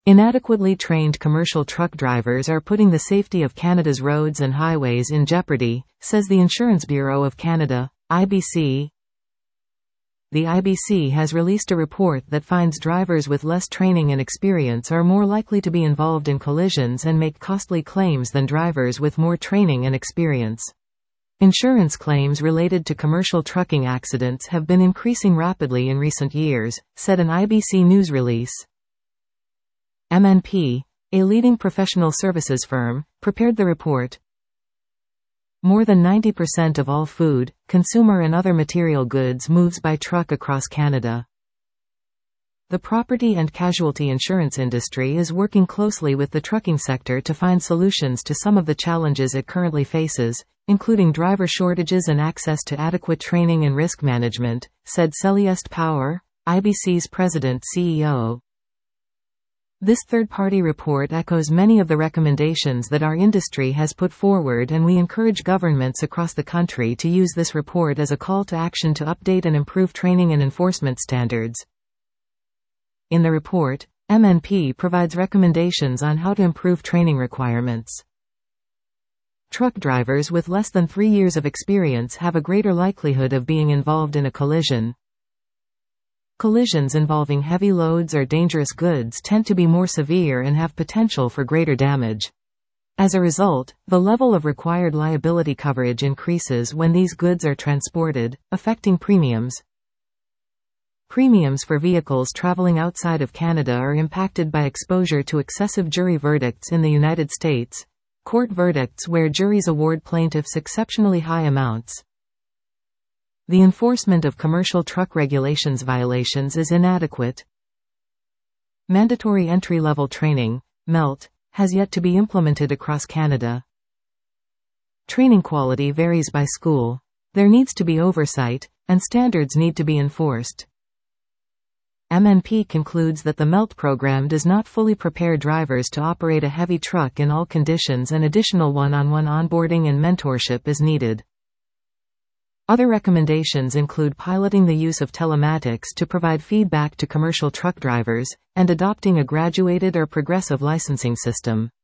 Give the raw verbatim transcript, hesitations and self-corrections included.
Inadequately trained commercial truck drivers are putting the safety of Canada's roads and highways in jeopardy, says the Insurance Bureau of Canada, I B C. The I B C has released a report that finds drivers with less training and experience are more likely to be involved in collisions and make costly claims than drivers with more training and experience. Insurance claims related to commercial trucking accidents have been increasing rapidly in recent years, said an I B C news release. M N P, a leading professional services firm, prepared the report. More than ninety percent of all food, consumer and other material goods moves by truck across Canada. The property and casualty insurance industry is working closely with the trucking sector to find solutions to some of the challenges it currently faces, including driver shortages and access to adequate training and risk management, said Celeste Power, I B C's president C E O. This third-party report echoes many of the recommendations that our industry has put forward, and we encourage governments across the country to use this report as a call to action to update and improve training and enforcement standards. In the report, M N P provides recommendations on how to improve training requirements. Truck drivers with less than three years of experience have a greater likelihood of being involved in a collision. Collisions involving heavy loads or dangerous goods tend to be more severe and have potential for greater damage. As a result, the level of required liability coverage increases when these goods are transported, affecting premiums. Premiums for vehicles traveling outside of Canada are impacted by exposure to excessive jury verdicts in the United States, court verdicts where juries award plaintiffs exceptionally high amounts. The enforcement of commercial truck regulations violations is inadequate. Mandatory entry-level training, M E L T, has yet to be implemented across Canada. Training quality varies by school. There needs to be oversight, and standards need to be enforced. M N P concludes that the M E L T program does not fully prepare drivers to operate a heavy truck in all conditions, and additional one-on-one onboarding and mentorship is needed. Other recommendations include piloting the use of telematics to provide feedback to commercial truck drivers, and adopting a graduated or progressive licensing system.